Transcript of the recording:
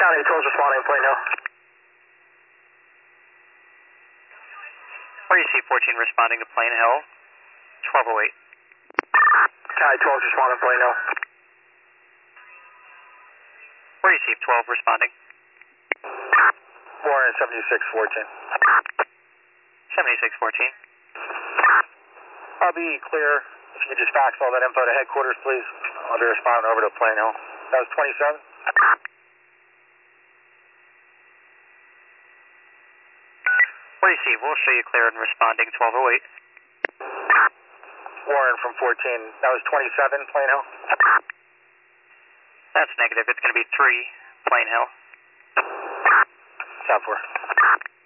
County 12 responding, Plain Hill. REC 14 responding to Plain Hill, 1208. County 12 responding, Plain Hill. REC 12 responding. Warren 7614. 7614. I'll be clear. If you could just fax all that info to headquarters, please. I'll be responding over to Plain Hill. That was 27. REC, we'll show you clear and responding 1208. Warren from 14. That was 27, Plain Hill. That's negative. It's going to be 3, Plain Hill. South 4.